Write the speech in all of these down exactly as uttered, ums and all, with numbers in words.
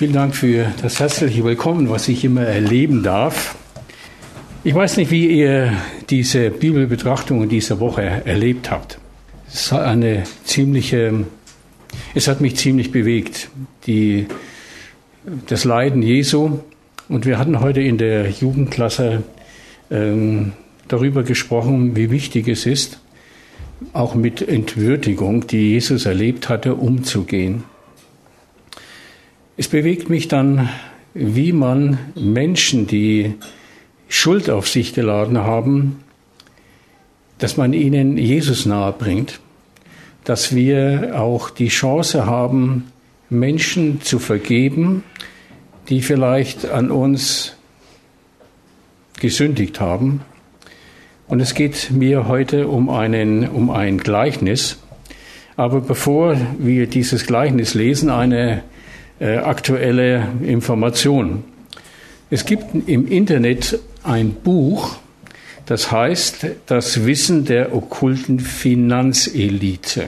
Vielen Dank für das herzliche Willkommen, was ich immer erleben darf. Ich weiß nicht, wie ihr diese Bibelbetrachtung in dieser Woche erlebt habt. Es hat eine ziemliche, es hat mich ziemlich bewegt, die, das Leiden Jesu. Und wir hatten heute in der Jugendklasse ähm, darüber gesprochen, wie wichtig es ist, auch mit Entwürdigung, die Jesus erlebt hatte, umzugehen. Es bewegt mich dann, wie man Menschen, die Schuld auf sich geladen haben, dass man ihnen Jesus nahe bringt, dass wir auch die Chance haben, Menschen zu vergeben, die vielleicht an uns gesündigt haben. Und es geht mir heute um, einen, um ein Gleichnis. Aber bevor wir dieses Gleichnis lesen, eine äh, aktuelle Information. Es gibt im Internet ein Buch, das heißt Das Wissen der okkulten Finanzelite.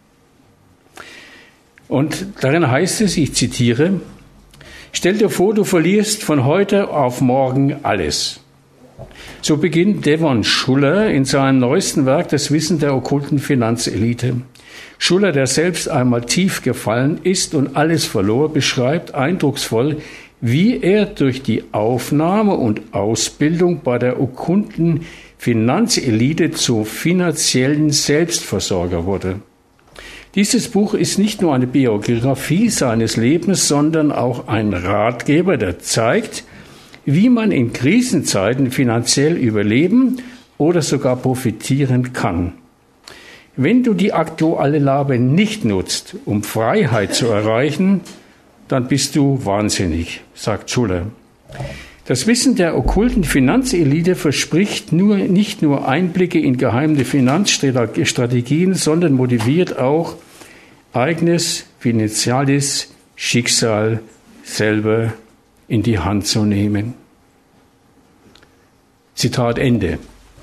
Und darin heißt es, ich zitiere, stell dir vor, du verlierst von heute auf morgen alles. So beginnt Devon Schuller in seinem neuesten Werk Das Wissen der okkulten Finanzelite. Schuller, der selbst einmal tief gefallen ist und alles verlor, beschreibt eindrucksvoll, wie er durch die Aufnahme und Ausbildung bei der okkulten Finanzelite zum finanziellen Selbstversorger wurde. Dieses Buch ist nicht nur eine Biografie seines Lebens, sondern auch ein Ratgeber, der zeigt, wie man in Krisenzeiten finanziell überleben oder sogar profitieren kann. Wenn du die aktuelle Lage nicht nutzt, um Freiheit zu erreichen, dann bist du wahnsinnig, sagt Schuller. Das Wissen der okkulten Finanzelite verspricht nur, nicht nur Einblicke in geheime Finanzstrategien, sondern motiviert auch, eigenes finanzielles Schicksal selber in die Hand zu nehmen. Zitat Ende.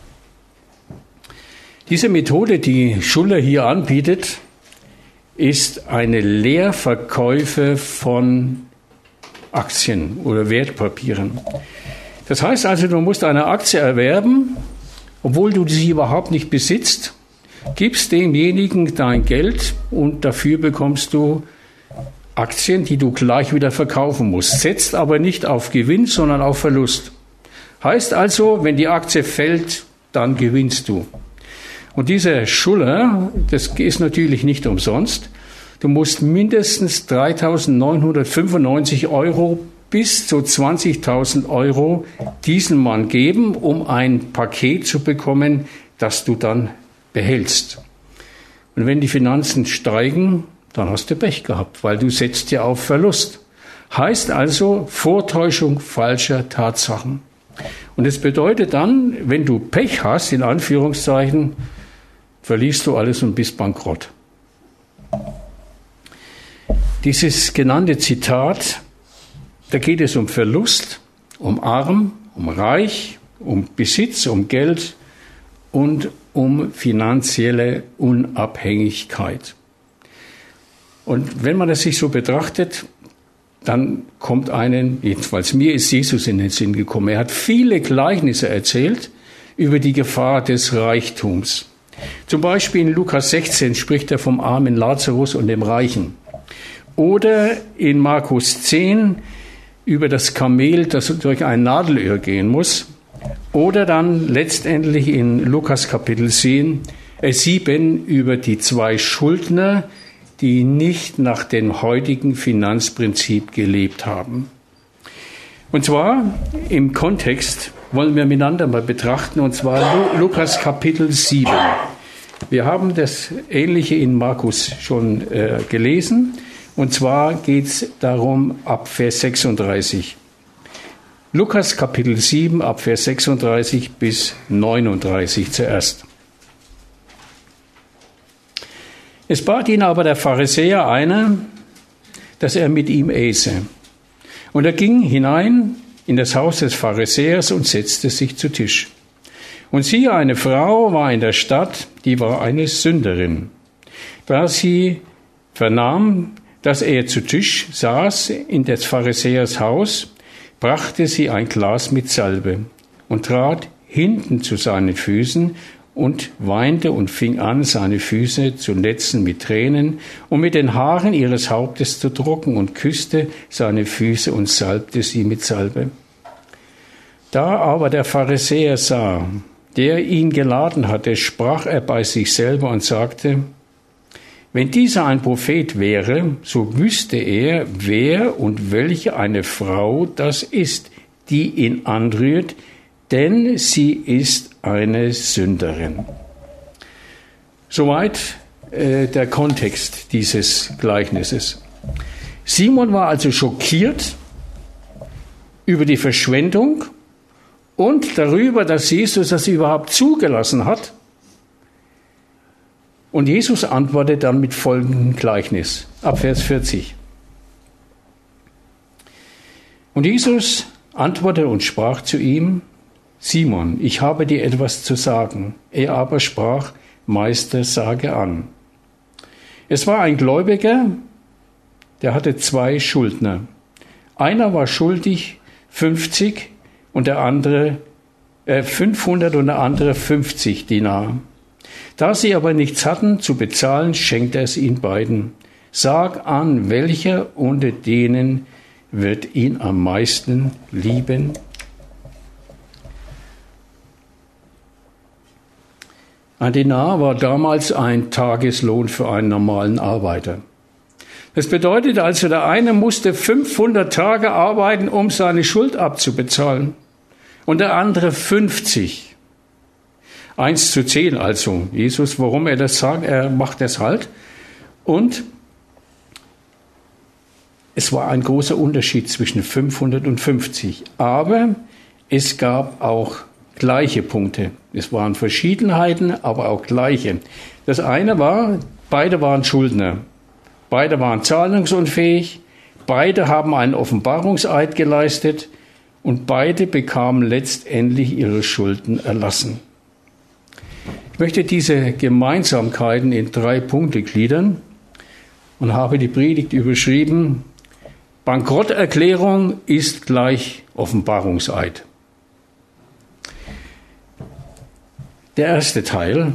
Diese Methode, die Schuller hier anbietet, ist eine Leerverkäufe von Aktien oder Wertpapieren. Das heißt also, du musst eine Aktie erwerben, obwohl du sie überhaupt nicht besitzt, gibst demjenigen dein Geld und dafür bekommst du Aktien, die du gleich wieder verkaufen musst, setzt aber nicht auf Gewinn, sondern auf Verlust. Heißt also, wenn die Aktie fällt, dann gewinnst du. Und dieser Schuller, das ist natürlich nicht umsonst, du musst mindestens dreitausendneunhundertfünfundneunzig Euro bis zu zwanzigtausend Euro diesem Mann geben, um ein Paket zu bekommen, das du dann behältst. Und wenn die Finanzen steigen, dann hast du Pech gehabt, weil du setzt ja auf Verlust. Heißt also Vortäuschung falscher Tatsachen. Und es bedeutet dann, wenn du Pech hast, in Anführungszeichen, verlierst du alles und bist bankrott. Dieses genannte Zitat, da geht es um Verlust, um Arm, um Reich, um Besitz, um Geld und um finanzielle Unabhängigkeit. Und wenn man das sich so betrachtet, dann kommt einem, jedenfalls mir ist Jesus in den Sinn gekommen. Er hat viele Gleichnisse erzählt über die Gefahr des Reichtums. Zum Beispiel in Lukas sechzehn spricht er vom armen Lazarus und dem Reichen. Oder in Markus zehn über das Kamel, das durch ein Nadelöhr gehen muss. Oder dann letztendlich in Lukas Kapitel sieben über die zwei Schuldner, die nicht nach dem heutigen Finanzprinzip gelebt haben. Und zwar im Kontext wollen wir miteinander mal betrachten, und zwar Lukas Kapitel sieben. Wir haben das Ähnliche in Markus schon äh, gelesen, und zwar geht es darum ab Vers sechsunddreißig. Lukas Kapitel sieben ab Vers sechsunddreißig bis neununddreißig zuerst. Es bat ihn aber der Pharisäer einer, dass er mit ihm äße. Und er ging hinein in das Haus des Pharisäers und setzte sich zu Tisch. Und siehe, eine Frau war in der Stadt, die war eine Sünderin. Da sie vernahm, dass er zu Tisch saß in des Pharisäers Haus, brachte sie ein Glas mit Salbe und trat hinten zu seinen Füßen und weinte und fing an, seine Füße zu netzen mit Tränen und mit den Haaren ihres Hauptes zu trocknen und küsste seine Füße und salbte sie mit Salbe. Da aber der Pharisäer sah, der ihn geladen hatte, sprach er bei sich selber und sagte, wenn dieser ein Prophet wäre, so wüsste er, wer und welche eine Frau das ist, die ihn anrührt, denn sie ist eine Sünderin. Soweit äh, der Kontext dieses Gleichnisses. Simon war also schockiert über die Verschwendung und darüber, dass Jesus das überhaupt zugelassen hat. Und Jesus antwortet dann mit folgendem Gleichnis, ab Vers vierzig. Und Jesus antwortete und sprach zu ihm, Simon, ich habe dir etwas zu sagen. Er aber sprach, Meister, sage an. Es war ein Gläubiger, der hatte zwei Schuldner. Einer war schuldig fünfzig und der andere äh, fünfhundert und der andere fünfzig Dinar. Da sie aber nichts hatten zu bezahlen, schenkte er es ihnen beiden. Sag an, welcher unter denen wird ihn am meisten lieben? Ein Dinar war damals ein Tageslohn für einen normalen Arbeiter. Das bedeutet also, der eine musste fünfhundert Tage arbeiten, um seine Schuld abzubezahlen, und der andere fünfzig. Eins zu zehn also. Jesus, warum er das sagt, er macht das halt. Und es war ein großer Unterschied zwischen fünfhundert und fünfzig. Aber es gab auch gleiche Punkte. Es waren Verschiedenheiten, aber auch gleiche. Das eine war, beide waren Schuldner. Beide waren zahlungsunfähig. Beide haben einen Offenbarungseid geleistet. Und beide bekamen letztendlich ihre Schulden erlassen. Ich möchte diese Gemeinsamkeiten in drei Punkte gliedern und habe die Predigt überschrieben, Bankrotterklärung ist gleich Offenbarungseid. Der erste Teil,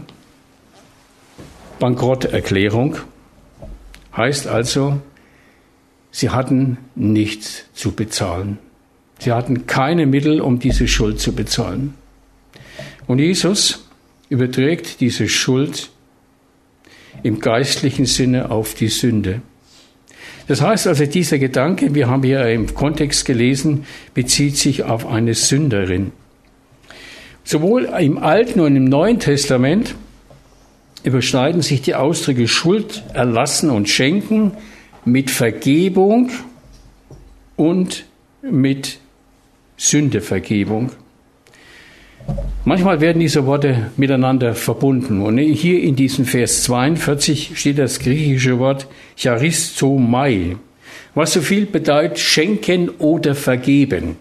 Bankrotterklärung, heißt also, sie hatten nichts zu bezahlen. Sie hatten keine Mittel, um diese Schuld zu bezahlen. Und Jesus überträgt diese Schuld im geistlichen Sinne auf die Sünde. Das heißt also, dieser Gedanke, wir haben hier im Kontext gelesen, bezieht sich auf eine Sünderin. Sowohl im Alten und im Neuen Testament überschneiden sich die Ausdrücke Schuld, erlassen und schenken mit Vergebung und mit Sündevergebung. Manchmal werden diese Worte miteinander verbunden. Und hier in diesem Vers zweiundvierzig steht das griechische Wort charistomai, was so viel bedeutet schenken oder vergeben.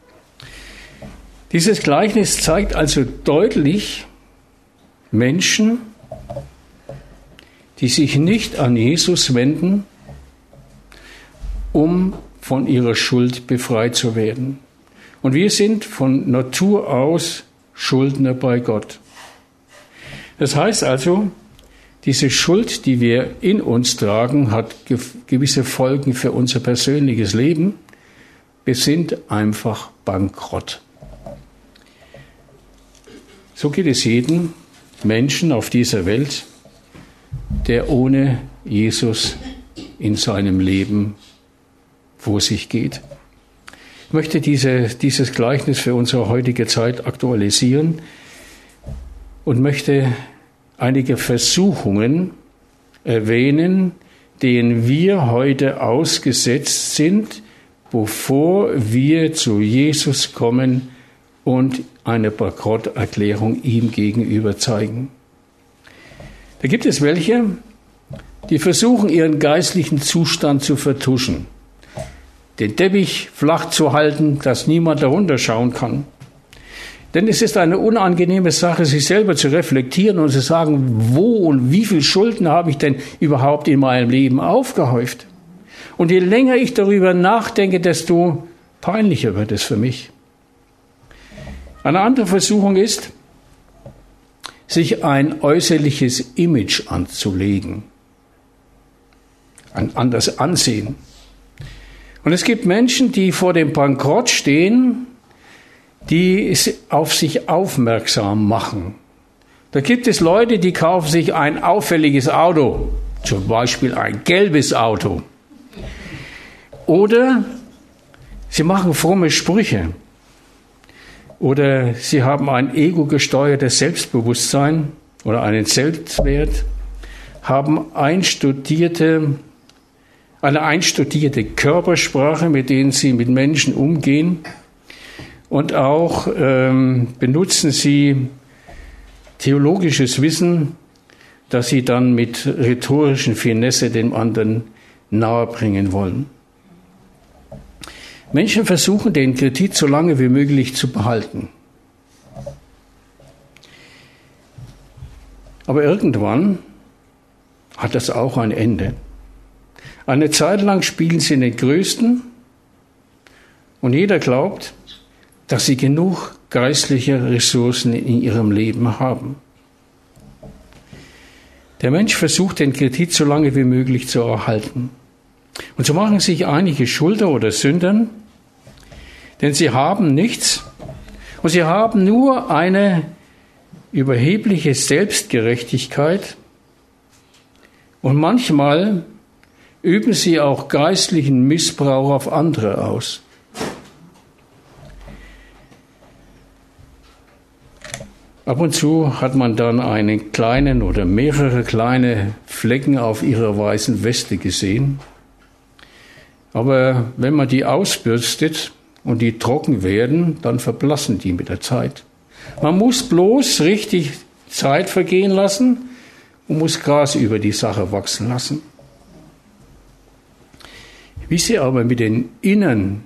Dieses Gleichnis zeigt also deutlich Menschen, die sich nicht an Jesus wenden, um von ihrer Schuld befreit zu werden. Und wir sind von Natur aus Schuldner bei Gott. Das heißt also, diese Schuld, die wir in uns tragen, hat gewisse Folgen für unser persönliches Leben. Wir sind einfach bankrott. So geht es jedem Menschen auf dieser Welt, der ohne Jesus in seinem Leben vor sich geht. Ich möchte diese, dieses Gleichnis für unsere heutige Zeit aktualisieren und möchte einige Versuchungen erwähnen, denen wir heute ausgesetzt sind, bevor wir zu Jesus kommen und eine Bankrotterklärung ihm gegenüber zeigen. Da gibt es welche, die versuchen, ihren geistlichen Zustand zu vertuschen, den Teppich flach zu halten, dass niemand darunter schauen kann. Denn es ist eine unangenehme Sache, sich selber zu reflektieren und zu sagen, wo und wie viel Schulden habe ich denn überhaupt in meinem Leben aufgehäuft? Und je länger ich darüber nachdenke, desto peinlicher wird es für mich. Eine andere Versuchung ist, sich ein äußerliches Image anzulegen, ein anderes Ansehen. Und es gibt Menschen, die vor dem Bankrott stehen, die auf sich aufmerksam machen. Da gibt es Leute, die kaufen sich ein auffälliges Auto, zum Beispiel ein gelbes Auto. Oder sie machen fromme Sprüche. Oder sie haben ein ego-gesteuertes Selbstbewusstsein oder einen Selbstwert, haben einstudierte, eine einstudierte Körpersprache, mit denen sie mit Menschen umgehen. Und auch ähm, benutzen sie theologisches Wissen, das sie dann mit rhetorischen Finesse dem anderen nahebringen wollen. Menschen versuchen, den Kredit so lange wie möglich zu behalten. Aber irgendwann hat das auch ein Ende. Eine Zeit lang spielen sie den Größten und jeder glaubt, dass sie genug geistliche Ressourcen in ihrem Leben haben. Der Mensch versucht, den Kredit so lange wie möglich zu erhalten. Und so machen sich einige Schulder oder Sündern, denn sie haben nichts und sie haben nur eine überhebliche Selbstgerechtigkeit und manchmal üben sie auch geistlichen Missbrauch auf andere aus. Ab und zu hat man dann einen kleinen oder mehrere kleine Flecken auf ihrer weißen Weste gesehen. Aber wenn man die ausbürstet und die trocken werden, dann verblassen die mit der Zeit. Man muss bloß richtig Zeit vergehen lassen und muss Gras über die Sache wachsen lassen. Wie sie aber mit den inneren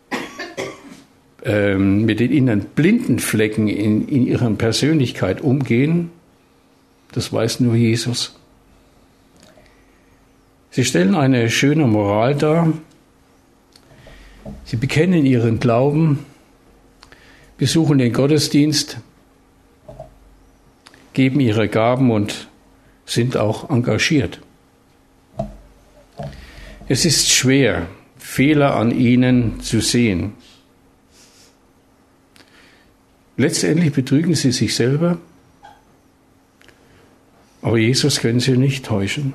ähm, mit den inneren blinden Flecken in, in ihrer Persönlichkeit umgehen, das weiß nur Jesus. Sie stellen eine schöne Moral dar. Sie bekennen ihren Glauben, besuchen den Gottesdienst, geben ihre Gaben und sind auch engagiert. Es ist schwer, Fehler an ihnen zu sehen. Letztendlich betrügen sie sich selber, aber Jesus können sie nicht täuschen.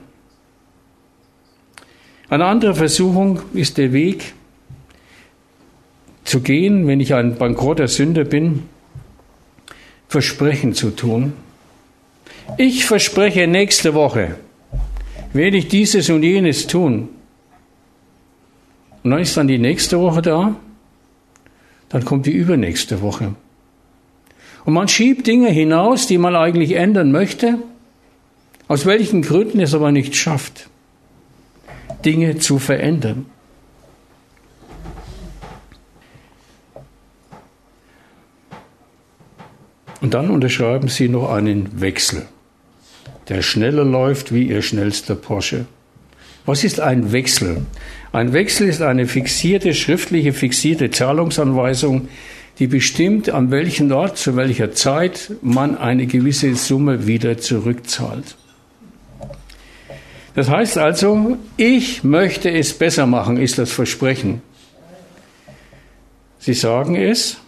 Eine andere Versuchung ist der Weg, zu gehen, wenn ich ein bankrotter Sünder bin, Versprechen zu tun. Ich verspreche, nächste Woche werde ich dieses und jenes tun. Und dann ist dann die nächste Woche da, dann kommt die übernächste Woche. Und man schiebt Dinge hinaus, die man eigentlich ändern möchte, aus welchen Gründen es aber nicht schafft, Dinge zu verändern. Und dann unterschreiben sie noch einen Wechsel, der schneller läuft wie ihr schnellster Porsche. Was ist ein Wechsel? Ein Wechsel ist eine fixierte, schriftliche, fixierte Zahlungsanweisung, die bestimmt, an welchem Ort, zu welcher Zeit man eine gewisse Summe wieder zurückzahlt. Das heißt also, ich möchte es besser machen, ist das Versprechen. Sie sagen es,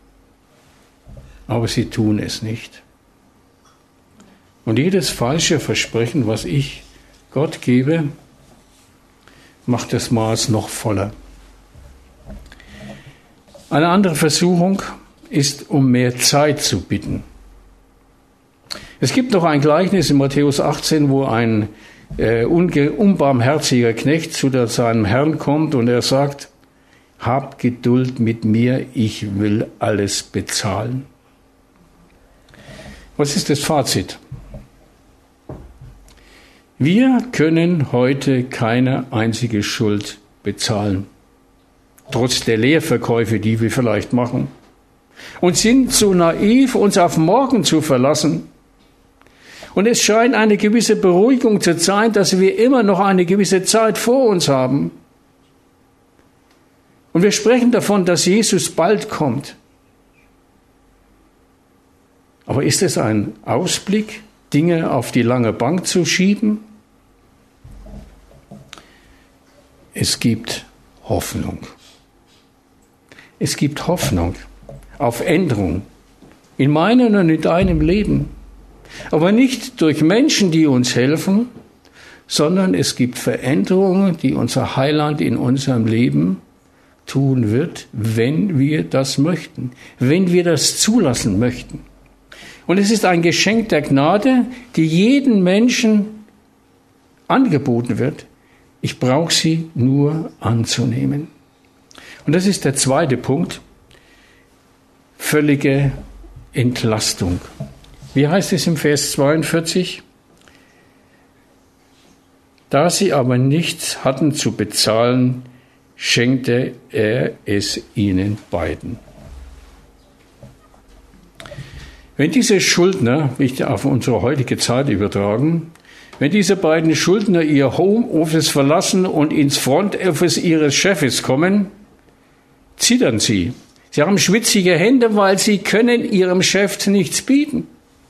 aber sie tun es nicht. Und jedes falsche Versprechen, was ich Gott gebe, macht das Maß noch voller. Eine andere Versuchung ist, um mehr Zeit zu bitten. Es gibt noch ein Gleichnis in Matthäus achtzehn, wo ein äh, unbarmherziger Knecht zu der, seinem Herrn kommt und er sagt, hab Geduld mit mir, ich will alles bezahlen. Was ist das Fazit? Wir können heute keine einzige Schuld bezahlen, trotz der Leerverkäufe, die wir vielleicht machen, und sind so naiv, uns auf morgen zu verlassen. Und es scheint eine gewisse Beruhigung zu sein, dass wir immer noch eine gewisse Zeit vor uns haben. Und wir sprechen davon, dass Jesus bald kommt. Aber ist es ein Ausblick, Dinge auf die lange Bank zu schieben? Es gibt Hoffnung. Es gibt Hoffnung auf Änderung in meinem und in deinem Leben. Aber nicht durch Menschen, die uns helfen, sondern es gibt Veränderungen, die unser Heiland in unserem Leben tun wird, wenn wir das möchten, wenn wir das zulassen möchten. Und es ist ein Geschenk der Gnade, die jedem Menschen angeboten wird. Ich brauche sie nur anzunehmen. Und das ist der zweite Punkt, völlige Entlastung. Wie heißt es im Vers zweiundvierzig? Da sie aber nichts hatten zu bezahlen, schenkte er es ihnen beiden. Wenn diese Schuldner, will ich auf unsere heutige Zeit übertragen, wenn diese beiden Schuldner ihr Homeoffice verlassen und ins Front Office ihres Chefes kommen, zittern sie. Sie haben schwitzige Hände, weil sie können ihrem Chef nichts bieten.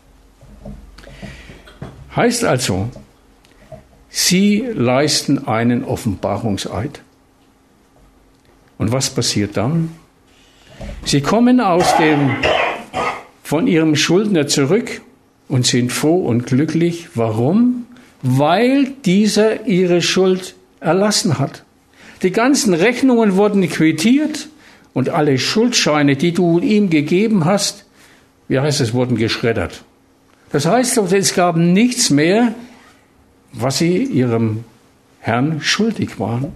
Heißt also, sie leisten einen Offenbarungseid. Und was passiert dann? Sie kommen aus dem, von ihrem Schuldner zurück und sind froh und glücklich. Warum? Weil dieser ihre Schuld erlassen hat. Die ganzen Rechnungen wurden quittiert und alle Schuldscheine, die du ihm gegeben hast, wie heißt es, wurden geschreddert. Das heißt, es gab nichts mehr, was sie ihrem Herrn schuldig waren.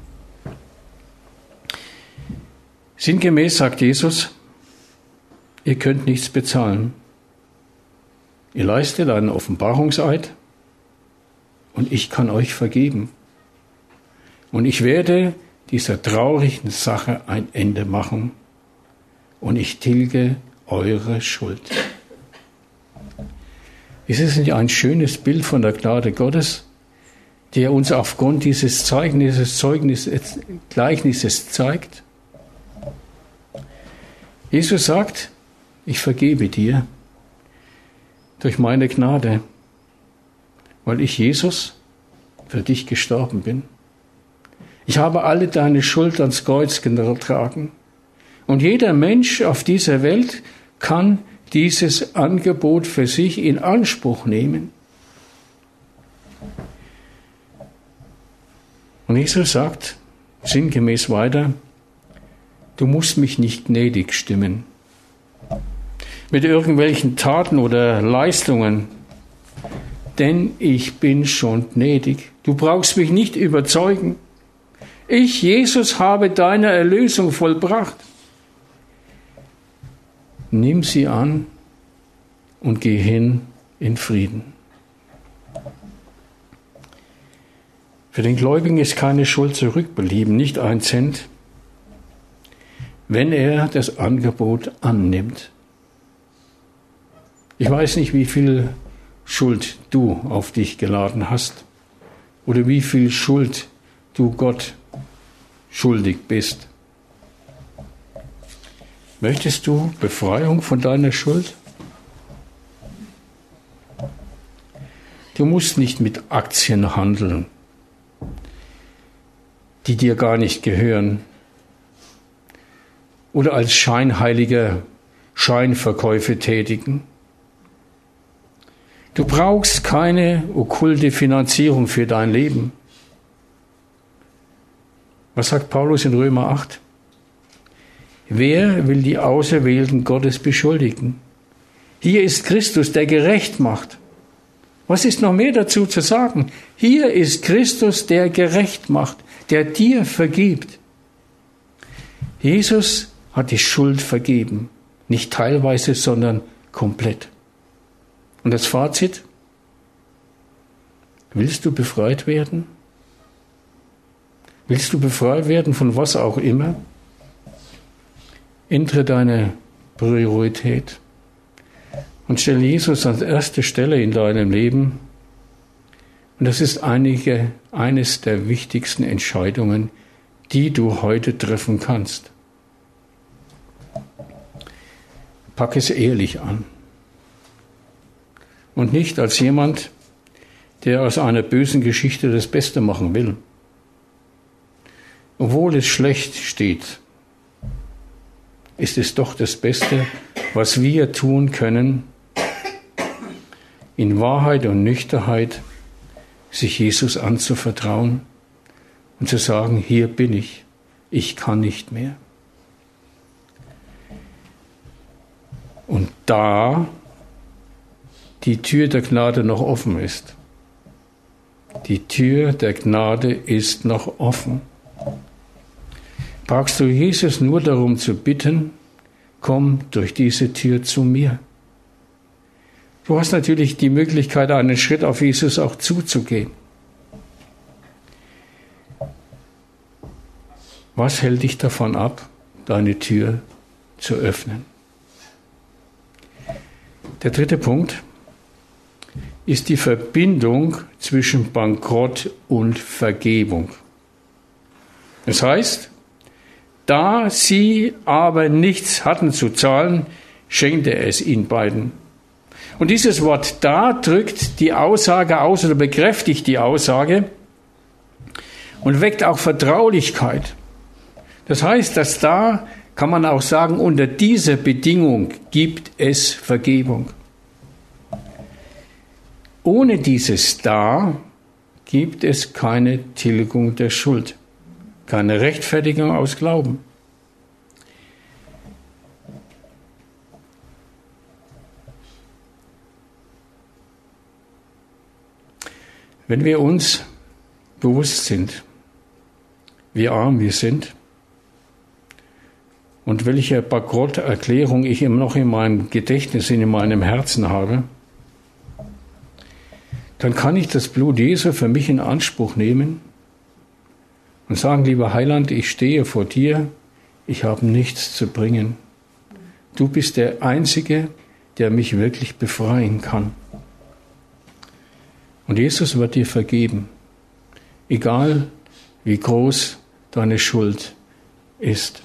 Sinngemäß sagt Jesus, ihr könnt nichts bezahlen. Ihr leistet einen Offenbarungseid und ich kann euch vergeben. Und ich werde dieser traurigen Sache ein Ende machen und ich tilge eure Schuld. Ist es nicht ein schönes Bild von der Gnade Gottes, der uns aufgrund dieses Zeugnisses, Zeugnisses, Gleichnisses zeigt? Jesus sagt, ich vergebe dir durch meine Gnade, weil ich, Jesus, für dich gestorben bin. Ich habe alle deine Schuld ans Kreuz getragen. Und jeder Mensch auf dieser Welt kann dieses Angebot für sich in Anspruch nehmen. Und Jesus sagt sinngemäß weiter, du musst mich nicht gnädig stimmen mit irgendwelchen Taten oder Leistungen, denn ich bin schon gnädig. Du brauchst mich nicht überzeugen. Ich, Jesus, habe deine Erlösung vollbracht. Nimm sie an und geh hin in Frieden. Für den Gläubigen ist keine Schuld zurückgeblieben, nicht ein Cent, wenn er das Angebot annimmt. Ich weiß nicht, wie viel Schuld du auf dich geladen hast oder wie viel Schuld du Gott schuldig bist. Möchtest du Befreiung von deiner Schuld? Du musst nicht mit Aktien handeln, die dir gar nicht gehören, oder als Scheinheiliger Scheinverkäufe tätigen. Du brauchst keine okkulte Finanzierung für dein Leben. Was sagt Paulus in Römer acht? Wer will die Auserwählten Gottes beschuldigen? Hier ist Christus, der gerecht macht. Was ist noch mehr dazu zu sagen? Hier ist Christus, der gerecht macht, der dir vergibt. Jesus hat die Schuld vergeben. Nicht teilweise, sondern komplett. Und das Fazit? Willst du befreit werden? Willst du befreit werden von was auch immer? Ändere deine Priorität und stelle Jesus an erste Stelle in deinem Leben. Und das ist einige, eines der wichtigsten Entscheidungen, die du heute treffen kannst. pack es ehrlich an. Und nicht als jemand, der aus einer bösen Geschichte das Beste machen will. Obwohl es schlecht steht, ist es doch das Beste, was wir tun können, in Wahrheit und Nüchternheit sich Jesus anzuvertrauen und zu sagen, hier bin ich, ich kann nicht mehr. Und da die Tür der Gnade noch offen ist. Die Tür der Gnade ist noch offen. Brauchst du Jesus nur darum zu bitten, komm durch diese Tür zu mir. Du hast natürlich die Möglichkeit, einen Schritt auf Jesus auch zuzugehen. Was hält dich davon ab, deine Tür zu öffnen? Der dritte Punkt ist die Verbindung zwischen Bankrott und Vergebung. Das heißt, da sie aber nichts hatten zu zahlen, schenkte er es ihnen beiden. Und dieses Wort da drückt die Aussage aus oder bekräftigt die Aussage und weckt auch Vertraulichkeit. Das heißt, dass da, kann man auch sagen, unter dieser Bedingung gibt es Vergebung. Ohne dieses da gibt es keine Tilgung der Schuld, keine Rechtfertigung aus Glauben. Wenn wir uns bewusst sind, wie arm wir sind und welche Bankrotterklärung ich immer noch in meinem Gedächtnis, in meinem Herzen habe, dann kann ich das Blut Jesu für mich in Anspruch nehmen und sagen, lieber Heiland, ich stehe vor dir, ich habe nichts zu bringen. Du bist der Einzige, der mich wirklich befreien kann. Und Jesus wird dir vergeben, egal wie groß deine Schuld ist.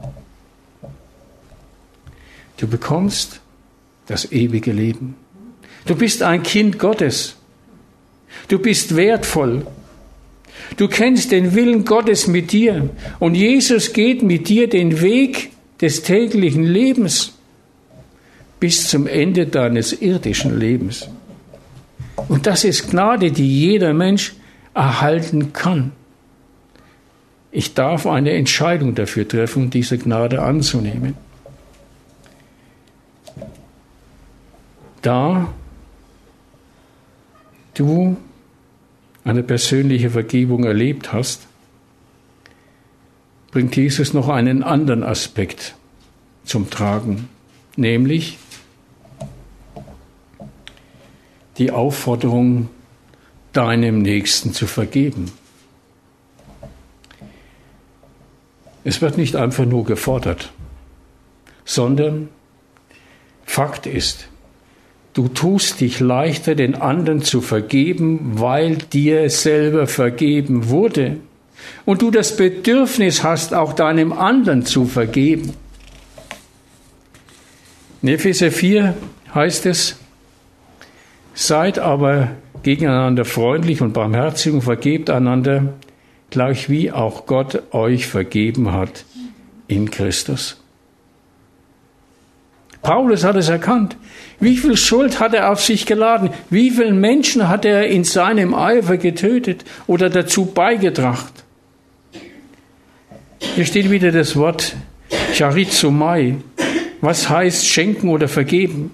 Du bekommst das ewige Leben. Du bist ein Kind Gottes. Du bist wertvoll. Du kennst den Willen Gottes mit dir. Und Jesus geht mit dir den Weg des täglichen Lebens bis zum Ende deines irdischen Lebens. Und das ist Gnade, die jeder Mensch erhalten kann. Ich darf eine Entscheidung dafür treffen, diese Gnade anzunehmen. Da du eine persönliche Vergebung erlebt hast, bringt Jesus noch einen anderen Aspekt zum Tragen, nämlich die Aufforderung, deinem Nächsten zu vergeben. Es wird nicht einfach nur gefordert, sondern Fakt ist, du tust dich leichter, den anderen zu vergeben, weil dir selber vergeben wurde. Und du das Bedürfnis hast, auch deinem anderen zu vergeben. In Epheser vier heißt es, seid aber gegeneinander freundlich und barmherzig und vergebt einander, gleich wie auch Gott euch vergeben hat in Christus. Paulus hat es erkannt. Wie viel Schuld hat er auf sich geladen? Wie viele Menschen hat er in seinem Eifer getötet oder dazu beigetragen? Hier steht wieder das Wort Charizomai. Was heißt schenken oder vergeben?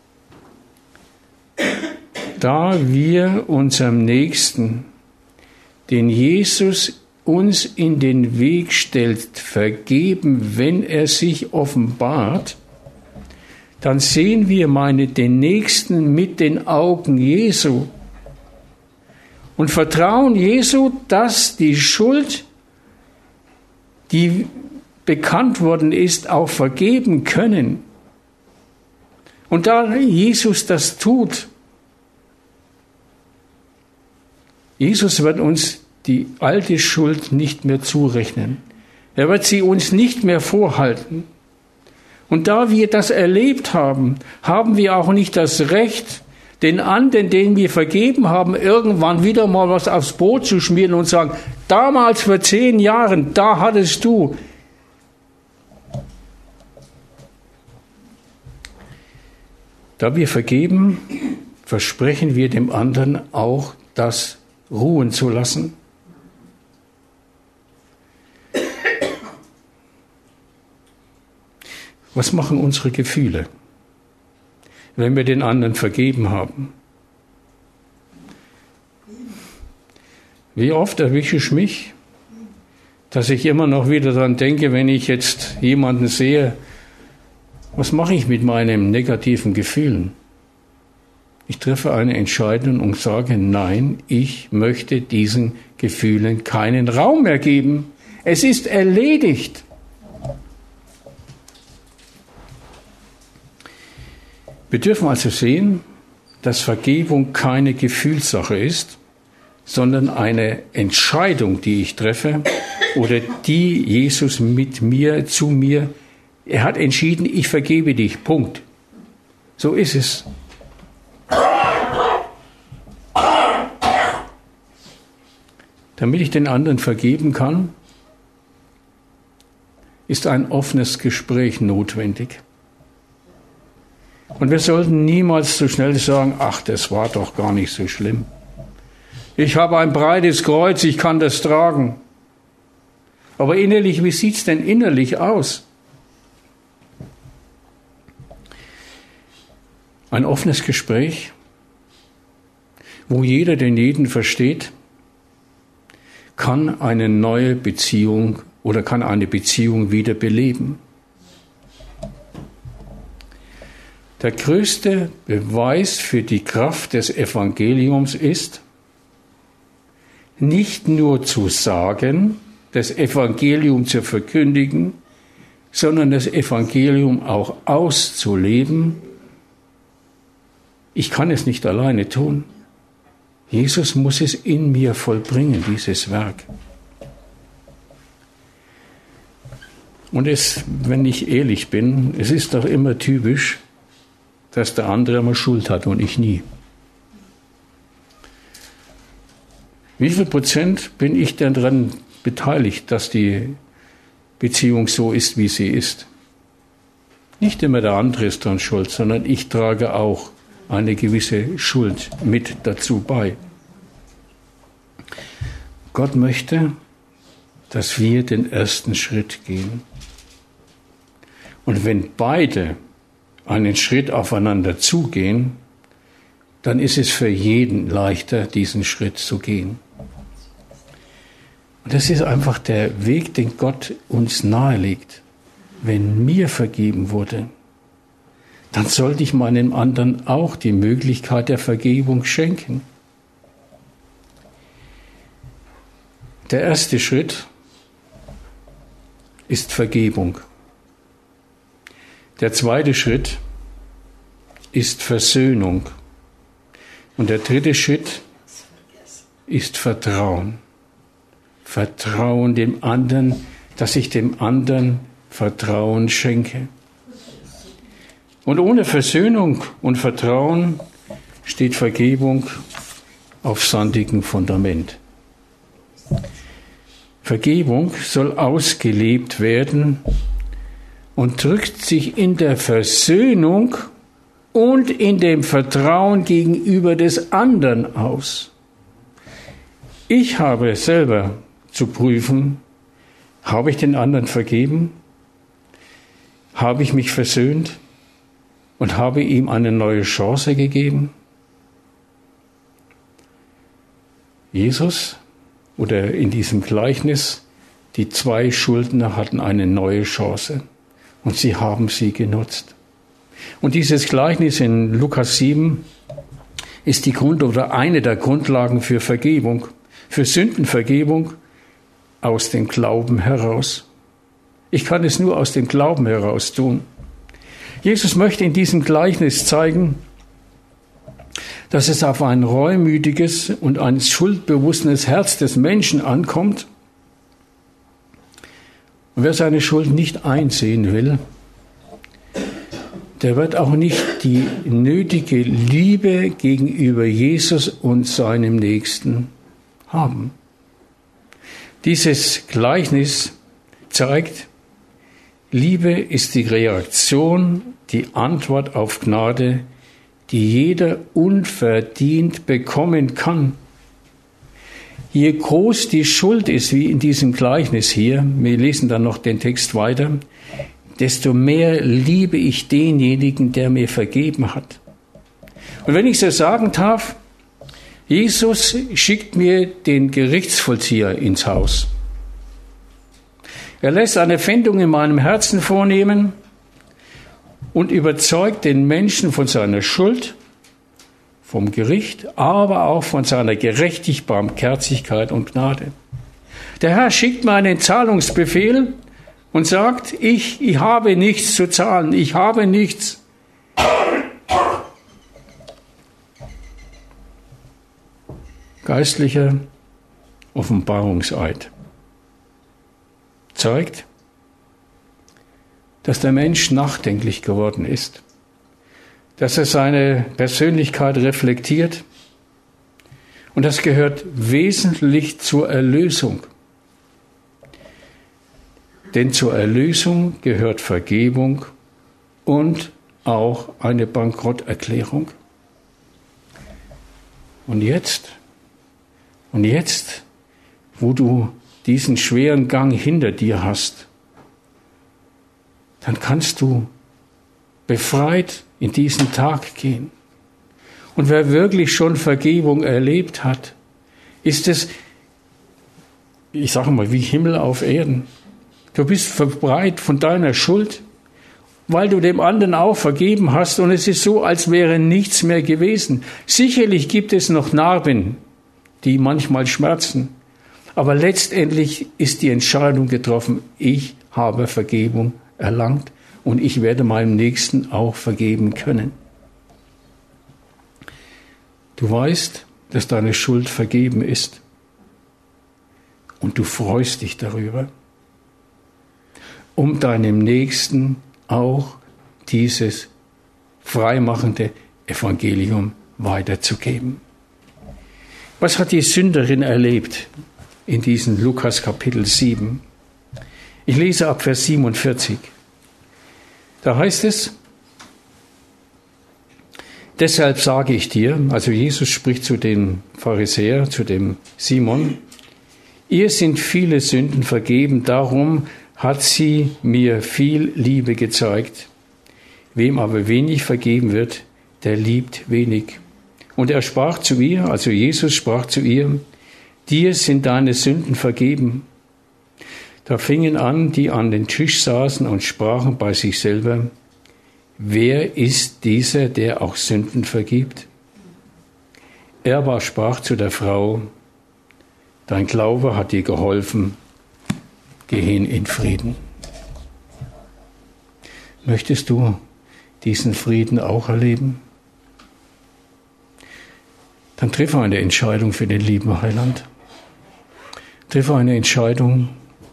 Da wir unserem Nächsten, den Jesus uns in den Weg stellt, vergeben, wenn er sich offenbart, dann sehen wir meine, den Nächsten mit den Augen Jesu und vertrauen Jesu, dass die Schuld, die bekannt worden ist, auch vergeben können. Und da Jesus das tut, Jesus wird uns die alte Schuld nicht mehr zurechnen. Er wird sie uns nicht mehr vorhalten. Und da wir das erlebt haben, haben wir auch nicht das Recht, den anderen, denen wir vergeben haben, irgendwann wieder mal was aufs Brot zu schmieren und sagen, damals vor zehn Jahren, da hattest du. Da wir vergeben, versprechen wir dem anderen auch, das ruhen zu lassen. Was machen unsere Gefühle, wenn wir den anderen vergeben haben? Wie oft erwische ich mich, dass ich immer noch wieder daran denke, wenn ich jetzt jemanden sehe, was mache ich mit meinen negativen Gefühlen? Ich treffe eine Entscheidung und sage, nein, ich möchte diesen Gefühlen keinen Raum mehr geben. Es ist erledigt. Wir dürfen also sehen, dass Vergebung keine Gefühlssache ist, sondern eine Entscheidung, die ich treffe oder die Jesus mit mir, zu mir, er hat entschieden, ich vergebe dich, Punkt. So ist es. Damit ich den anderen vergeben kann, ist ein offenes Gespräch notwendig. Und wir sollten niemals so schnell sagen, ach, das war doch gar nicht so schlimm. Ich habe ein breites Kreuz, ich kann das tragen. Aber innerlich, wie sieht es denn innerlich aus? Ein offenes Gespräch, wo jeder den jeden versteht, kann eine neue Beziehung oder kann eine Beziehung wieder beleben. Der größte Beweis für die Kraft des Evangeliums ist, nicht nur zu sagen, das Evangelium zu verkündigen, sondern das Evangelium auch auszuleben. Ich kann es nicht alleine tun. Jesus muss es in mir vollbringen, dieses Werk. Und es, wenn ich ehrlich bin, es ist doch immer typisch, dass der andere immer Schuld hat und ich nie. Wie viel Prozent bin ich denn daran beteiligt, dass die Beziehung so ist, wie sie ist? Nicht immer der andere ist daran schuld, sondern ich trage auch eine gewisse Schuld mit dazu bei. Gott möchte, dass wir den ersten Schritt gehen. Und wenn beide einen Schritt aufeinander zugehen, dann ist es für jeden leichter, diesen Schritt zu gehen. Und das ist einfach der Weg, den Gott uns nahelegt. Wenn mir vergeben wurde, dann sollte ich meinem anderen auch die Möglichkeit der Vergebung schenken. Der erste Schritt ist Vergebung. Der zweite Schritt ist Versöhnung. Und der dritte Schritt ist Vertrauen. Vertrauen dem anderen, dass ich dem anderen Vertrauen schenke. Und ohne Versöhnung und Vertrauen steht Vergebung auf sandigem Fundament. Vergebung soll ausgelebt werden und drückt sich in der Versöhnung und in dem Vertrauen gegenüber des anderen aus. Ich habe selber zu prüfen, habe ich den anderen vergeben? Habe ich mich versöhnt und habe ihm eine neue Chance gegeben? Jesus oder in diesem Gleichnis, die zwei Schuldner hatten eine neue Chance und sie haben sie genutzt. Und dieses Gleichnis in Lukas sieben ist die Grund oder eine der Grundlagen für Vergebung, für Sündenvergebung aus dem Glauben heraus. Ich kann es nur aus dem Glauben heraus tun. Jesus möchte in diesem Gleichnis zeigen, dass es auf ein reumütiges und ein schuldbewusstes Herz des Menschen ankommt. Und wer seine Schuld nicht einsehen will, der wird auch nicht die nötige Liebe gegenüber Jesus und seinem Nächsten haben. Dieses Gleichnis zeigt, Liebe ist die Reaktion, die Antwort auf Gnade, die jeder unverdient bekommen kann. Je groß die Schuld ist, wie in diesem Gleichnis hier, wir lesen dann noch den Text weiter, desto mehr liebe ich denjenigen, der mir vergeben hat. Und wenn ich so sagen darf, Jesus schickt mir den Gerichtsvollzieher ins Haus. Er lässt eine Pfändung in meinem Herzen vornehmen und überzeugt den Menschen von seiner Schuld, vom Gericht, aber auch von seiner Gerechtigkeit, Barmherzigkeit und Gnade. Der Herr schickt mir einen Zahlungsbefehl und sagt, ich, ich habe nichts zu zahlen, ich habe nichts. Geistlicher Offenbarungseid zeigt, dass der Mensch nachdenklich geworden ist, dass er seine Persönlichkeit reflektiert und das gehört wesentlich zur Erlösung. Denn zur Erlösung gehört Vergebung und auch eine Bankrotterklärung. Und jetzt, und jetzt, wo du diesen schweren Gang hinter dir hast, dann kannst du befreit in diesen Tag gehen. Und wer wirklich schon Vergebung erlebt hat, ist es, ich sage mal, wie Himmel auf Erden. Du bist befreit von deiner Schuld, weil du dem anderen auch vergeben hast und es ist so, als wäre nichts mehr gewesen. Sicherlich gibt es noch Narben, die manchmal schmerzen, aber letztendlich ist die Entscheidung getroffen, ich habe Vergebung erlangt und ich werde meinem Nächsten auch vergeben können. Du weißt, dass deine Schuld vergeben ist und du freust dich darüber, um deinem Nächsten auch dieses freimachende Evangelium weiterzugeben. Was hat die Sünderin erlebt in diesem Lukas Kapitel sieben? Ich lese ab Vers siebenundvierzig. Da heißt es, deshalb sage ich dir, also Jesus spricht zu dem Pharisäer, zu dem Simon, ihr sind viele Sünden vergeben, darum hat sie mir viel Liebe gezeigt. Wem aber wenig vergeben wird, der liebt wenig. Und er sprach zu ihr, also Jesus sprach zu ihr, dir sind deine Sünden vergeben. Da fingen an, die an den Tisch saßen und sprachen bei sich selber, wer ist dieser, der auch Sünden vergibt? Er aber sprach zu der Frau, dein Glaube hat dir geholfen, geh hin in Frieden. Möchtest du diesen Frieden auch erleben? Dann triff eine Entscheidung für den lieben Heiland. Triff eine Entscheidung,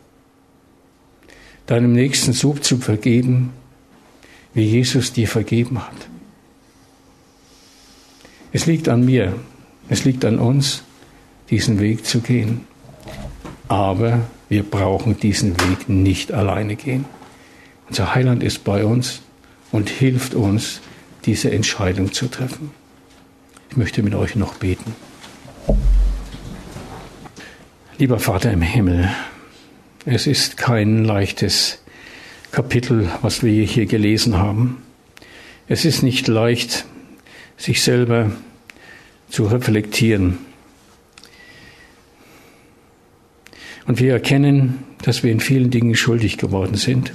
deinem Nächsten so zu vergeben, wie Jesus dir vergeben hat. Es liegt an mir, es liegt an uns, diesen Weg zu gehen. Aber wir brauchen diesen Weg nicht alleine gehen. Unser Heiland ist bei uns und hilft uns, diese Entscheidung zu treffen. Ich möchte mit euch noch beten. Lieber Vater im Himmel, es ist kein leichtes Kapitel, was wir hier gelesen haben. Es ist nicht leicht, sich selber zu reflektieren. Und wir erkennen, dass wir in vielen Dingen schuldig geworden sind.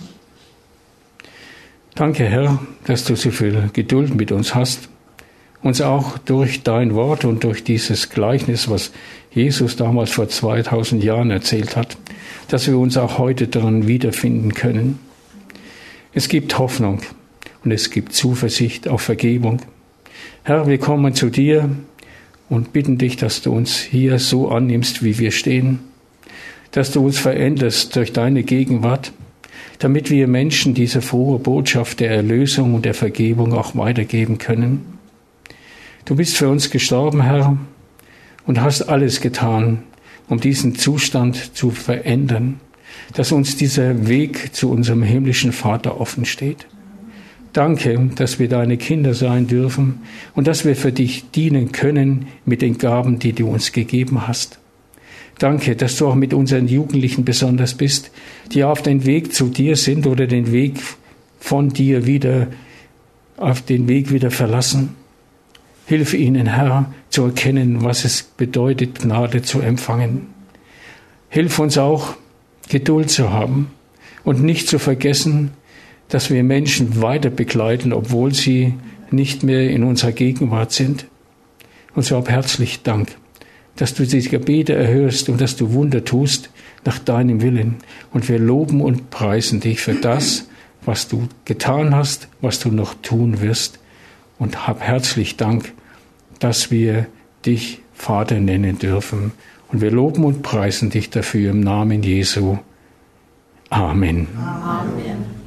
Danke, Herr, dass du so viel Geduld mit uns hast, uns auch durch dein Wort und durch dieses Gleichnis, was Jesus damals vor zweitausend Jahren erzählt hat, dass wir uns auch heute daran wiederfinden können. Es gibt Hoffnung und es gibt Zuversicht auf Vergebung. Herr, wir kommen zu dir und bitten dich, dass du uns hier so annimmst, wie wir stehen, dass du uns veränderst durch deine Gegenwart, damit wir Menschen diese frohe Botschaft der Erlösung und der Vergebung auch weitergeben können. Du bist für uns gestorben, Herr, und hast alles getan, um diesen Zustand zu verändern, dass uns dieser Weg zu unserem himmlischen Vater offen steht. Danke, dass wir deine Kinder sein dürfen und dass wir für dich dienen können mit den Gaben, die du uns gegeben hast. Danke, dass du auch mit unseren Jugendlichen besonders bist, die auf den Weg zu dir sind oder den Weg von dir wieder, auf den Weg wieder verlassen. Hilf ihnen, Herr, zu erkennen, was es bedeutet, Gnade zu empfangen. Hilf uns auch, Geduld zu haben und nicht zu vergessen, dass wir Menschen weiter begleiten, obwohl sie nicht mehr in unserer Gegenwart sind. Und so hab herzlich Dank, dass du diese Gebete erhörst und dass du Wunder tust nach deinem Willen. Und wir loben und preisen dich für das, was du getan hast, was du noch tun wirst. Und hab herzlich Dank, dass wir dich Vater nennen dürfen. Und wir loben und preisen dich dafür im Namen Jesu. Amen. Amen.